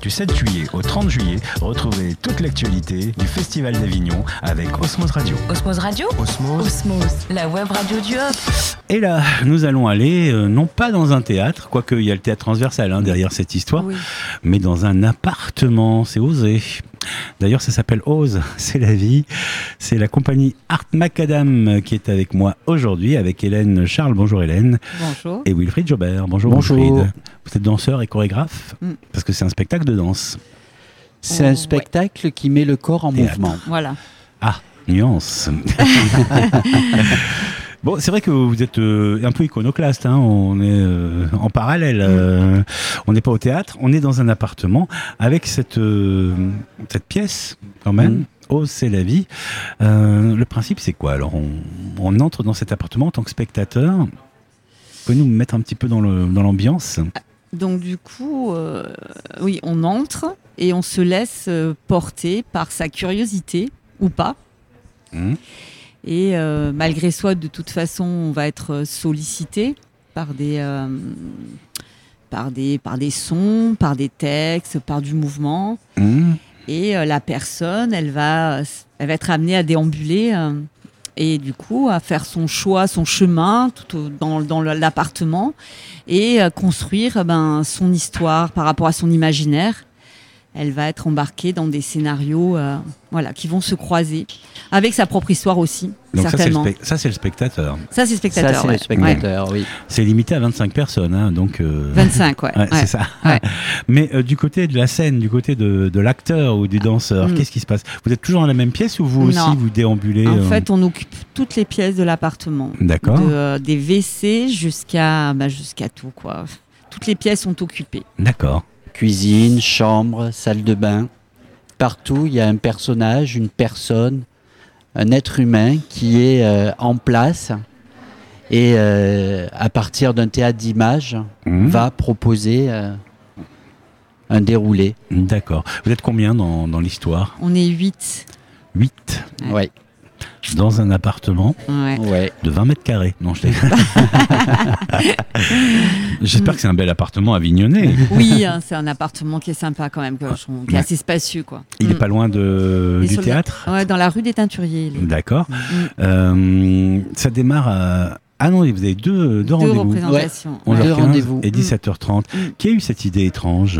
Du 7 juillet au 30 juillet, retrouvez toute l'actualité du Festival d'Avignon avec Osmose Radio. Osmose Radio ? Osmose, la web radio du Hop. Et là, nous allons aller, non pas dans un théâtre, quoique il y a le théâtre transversal derrière cette histoire, oui, mais dans un appartement, c'est osé. D'ailleurs, ça s'appelle Ose, c'est la vie. C'est la compagnie Art Macadam qui est avec moi aujourd'hui, avec Hélène Charles. Bonjour Hélène. Bonjour. Et Wilfried Jobert. Bonjour. Wilfried. Vous êtes danseur et chorégraphe, parce que c'est un spectacle de danse. C'est un spectacle qui met le corps en mouvement. Voilà. Ah, nuance. Bon, c'est vrai que vous êtes un peu iconoclaste, on est en parallèle, on n'est pas au théâtre, on est dans un appartement avec cette pièce quand même, Oh c'est la vie. Le principe c'est quoi? Alors on entre dans cet appartement en tant que spectateur, vous pouvez nous mettre un petit peu dans l'ambiance? Donc du coup, oui, on entre et on se laisse porter par sa curiosité ou pas. Et malgré soi, de toute façon, on va être sollicité par des sons, par des textes, par du mouvement. Et la personne, elle va être amenée à déambuler et du coup à faire son choix, son chemin dans l'appartement et construire son histoire par rapport à son imaginaire. Elle va être embarquée dans des scénarios qui vont se croiser avec sa propre histoire aussi. Donc certainement. Ça, c'est le spectateur. Ça, c'est le spectateur. Ça, c'est le spectateur, oui. C'est limité à 25 personnes. Donc, 25, ouais. C'est ça. Ouais. Mais du côté de la scène, du côté de l'acteur ou du danseur, qu'est-ce qui se passe? Vous êtes toujours dans la même pièce ou vous aussi, vous déambulez? En fait, on occupe toutes les pièces de l'appartement. D'accord. Des WC jusqu'à tout, quoi. Toutes les pièces sont occupées. D'accord. Cuisine, chambre, salle de bain. Partout, il y a un personnage, une personne, un être humain qui est en place et à partir d'un théâtre d'images va proposer un déroulé. D'accord. Vous êtes combien dans l'histoire? On est 8. 8 ? Ouais. Dans un appartement de 20 mètres carrés. Non, je J'espère que c'est un bel appartement avignonnais. Oui, c'est un appartement qui est sympa quand même, qui est assez spacieux, quoi. Il n'est pas loin du théâtre? Ouais, dans la rue des Teinturiers. D'accord. Ça démarre à... Ah non, vous avez deux rendez-vous. Représentations. 11h15 rendez-vous. et 17h30. Qui a eu cette idée étrange?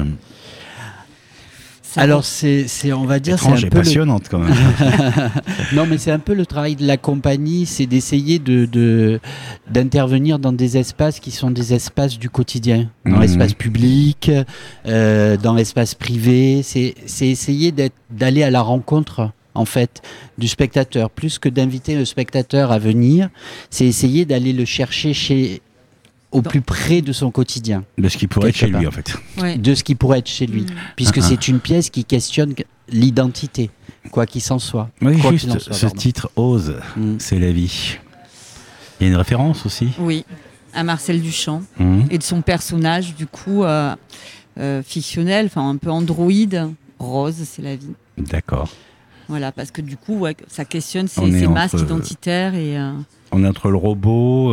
Alors on va dire, étrange c'est un et peu passionnante quand même. Non, mais c'est un peu le travail de la compagnie, c'est d'essayer d'intervenir dans des espaces qui sont des espaces du quotidien, dans l'espace public, dans l'espace privé. C'est essayer d'aller à la rencontre en fait du spectateur, plus que d'inviter le spectateur à venir, c'est essayer d'aller le chercher au plus près de son quotidien. De ce qui pourrait être chez lui, en fait. Ouais. De ce qui pourrait être chez lui. Puisque c'est une pièce qui questionne l'identité, quoi qu'il s'en soit. Oui, juste ce titre, Ose, c'est la vie. Il y a une référence aussi? Oui, à Marcel Duchamp et de son personnage, du coup, fictionnel, un peu androïde. Rose, c'est la vie. D'accord. Voilà, parce que du coup, ça questionne ces masques identitaires et... On est entre le robot,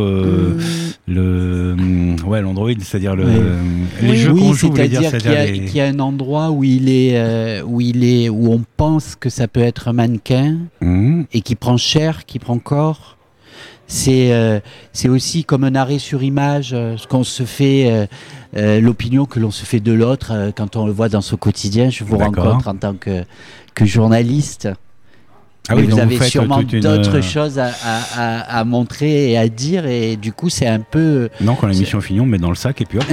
l'android, c'est-à-dire les jeux qu'on joue, c'est-à-dire qu'il y a un endroit où où on pense que ça peut être un mannequin et qui prend chair, qui prend corps. C'est aussi comme un arrêt sur image, ce qu'on se fait, l'opinion que l'on se fait de l'autre quand on le voit dans son quotidien. Je vous rencontre en tant que journaliste. Ah oui, vous avez sûrement d'autres choses à montrer et à dire, et du coup c'est un peu... Non, quand l'émission est finie, on met dans le sac et puis hop,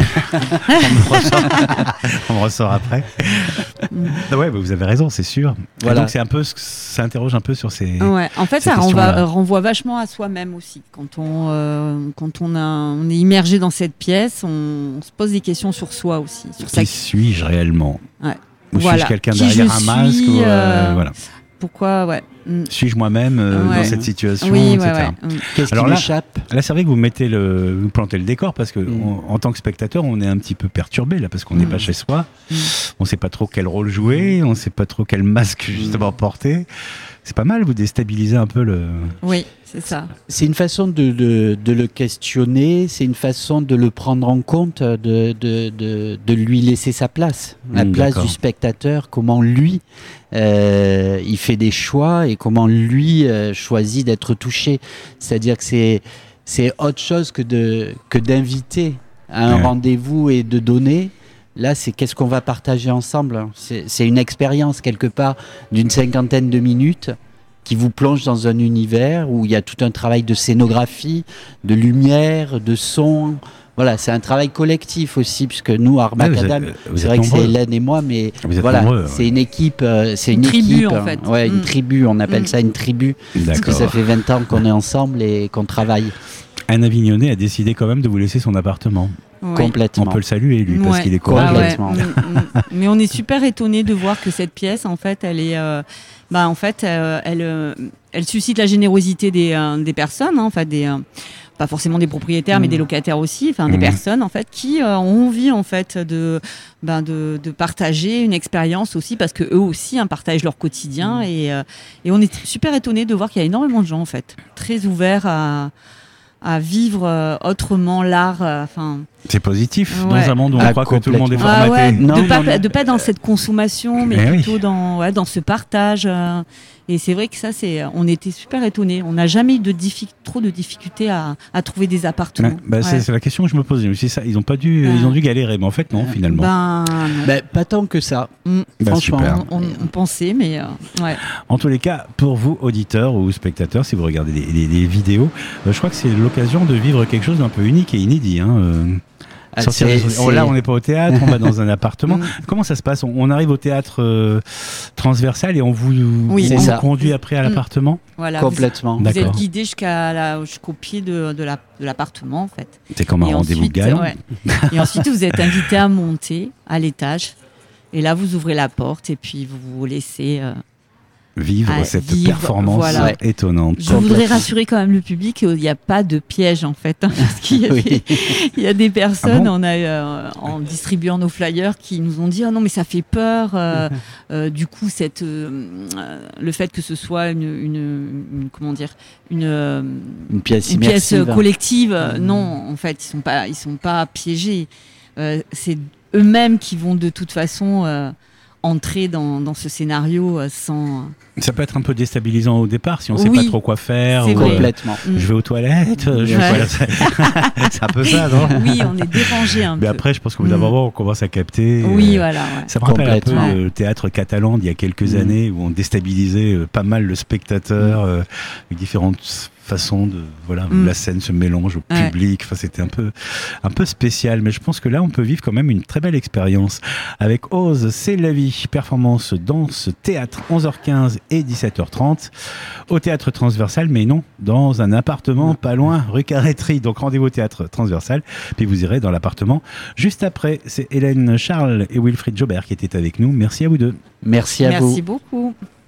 on ressort après. Ouais, vous avez raison, c'est sûr. Voilà. Donc ça interroge un peu sur ces... Ouais, en fait, ça renvoie vachement à soi-même aussi. Quand on est immergé dans cette pièce, on se pose des questions sur soi aussi. Sur suis-je réellement? Ouais. Ou suis-je quelqu'un derrière un masque? Voilà. Pourquoi, Suis-je moi-même dans cette situation, oui, etc. Qu'est-ce qui m'échappe ? Là, c'est vrai que vous plantez le décor parce que en tant que spectateur, on est un petit peu perturbé là parce qu'on n'est pas chez soi. On ne sait pas trop quel rôle jouer, on ne sait pas trop quel masque justement porter. C'est pas mal, vous déstabilisez un peu le... Oui, c'est ça. C'est une façon de le questionner, c'est une façon de le prendre en compte, de lui laisser sa place. La place du spectateur, comment lui, il fait des choix et comment lui choisit d'être touché. C'est-à-dire que c'est autre chose que d'inviter à un rendez-vous et de donner. Là, c'est qu'est-ce qu'on va partager ensemble. C'est une expérience, quelque part, d'une 50aine de minutes qui vous plonge dans un univers où il y a tout un travail de scénographie, de lumière, de son. Voilà, c'est un travail collectif aussi, puisque nous, Art Macadam, c'est vrai que c'est Hélène et moi, mais voilà, c'est une équipe. C'est une tribu, en fait. Ouais, une tribu, on appelle ça une tribu. Parce que ça fait 20 ans qu'on est ensemble et qu'on travaille. Anne Avignonnet a décidé quand même de vous laisser son appartement. Oui. Complètement. On peut le saluer, lui, parce qu'il est courageux. Mais on est super étonnés de voir que cette pièce, en fait, elle est, elle suscite la générosité des personnes, hein, en fait, pas forcément des propriétaires, mais des locataires aussi, enfin des personnes en fait qui ont envie en fait de partager une expérience aussi, parce que eux aussi partagent leur quotidien et on est super étonnés de voir qu'il y a énormément de gens en fait très ouverts à vivre autrement l'art. C'est positif dans un monde où on croit que tout le monde est formaté. De pas dans cette consommation, mais plutôt dans ce partage. Et c'est vrai que ça, on était super étonnés. On n'a jamais eu trop de difficultés à trouver des appartements. C'est la question que je me pose. Ça, ils ont dû galérer, mais en fait non, finalement. Pas tant que ça. Franchement, on pensait, mais En tous les cas, pour vous, auditeurs ou spectateurs, si vous regardez les vidéos, je crois que c'est l'occasion de vivre quelque chose d'un peu unique et inédit. Là, on n'est pas au théâtre, on va dans un appartement. Comment ça se passe ? On arrive au théâtre transversal et on vous conduit après à l'appartement ? Voilà, complètement. Vous êtes guidé jusqu'au pied de l'appartement, en fait. C'est comme un rendez-vous galant. Et ensuite, vous êtes invité à monter à l'étage. Et là, vous ouvrez la porte et puis vous vous laissez... vivre cette performance étonnante. Je voudrais rassurer quand même le public qu'il n'y a pas de piège en fait, parce qu'il y a des personnes, on a eu, en distribuant nos flyers, qui nous ont dit non mais ça fait peur. Du coup le fait que ce soit une pièce collective, non en fait ils sont pas piégés. C'est eux-mêmes qui vont de toute façon entrer dans ce scénario sans... Ça peut être un peu déstabilisant au départ si on ne sait pas trop quoi faire. Complètement. Je vais aux toilettes. C'est un peu ça, non ? Oui, on est dérangé un peu. Mais après, je pense qu'au bout d'un moment, on commence à capter. Oui, voilà. Ça me rappelle un peu le théâtre catalan d'il y a quelques années où on déstabilisait pas mal le spectateur avec différentes façon de où la scène se mélange au public. Enfin, c'était un peu spécial, mais je pense que là on peut vivre quand même une très belle expérience avec Ose, c'est la vie, performance, danse, théâtre, 11h15 et 17h30 au théâtre transversal, mais non, dans un appartement pas loin, rue Carreterie. Donc rendez-vous au théâtre transversal, puis vous irez dans l'appartement juste après. C'est Hélène Charles et Wilfried Jobert qui étaient avec nous. Merci à vous deux. Merci à vous. Merci beaucoup.